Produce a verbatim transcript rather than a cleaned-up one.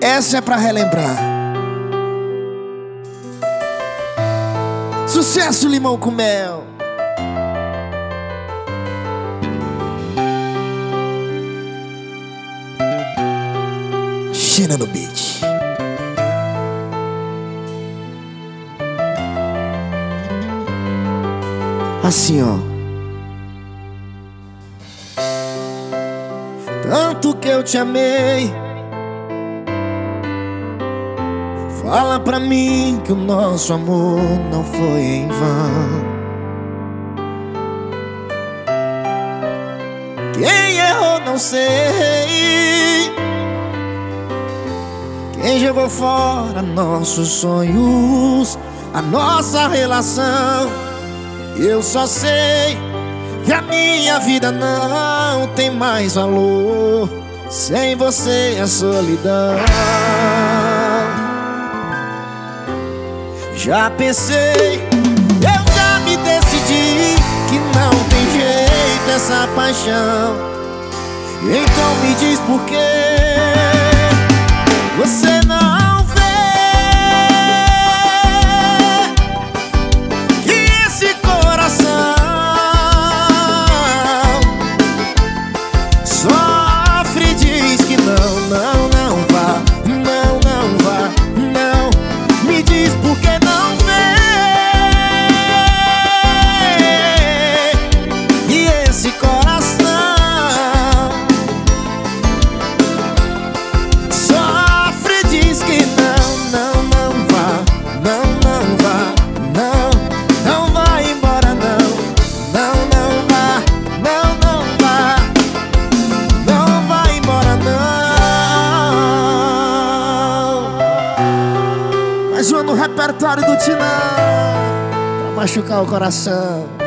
Essa é pra relembrar. Sucesso, Limão com Mel. China no beat. Assim, ó. Tanto que eu te amei, fala pra mim que o nosso amor não foi em vão. Quem errou não sei, quem jogou fora nossos sonhos, a nossa relação. Eu só sei que a minha vida não tem mais valor. Sem você é solidão. Já pensei, eu já me decidi que não tem jeito essa paixão. Então me diz por que você não vê que esse coração sofre, diz que não, não, não vá, não, não vá, não. Me diz por que não vê que esse coração sofre, diz que não, não, não vá, não, não vá, não, não vai embora não, não, não vá, não, não vá, não vai embora não. Mais uma no repertório do Tinão, pra machucar o coração.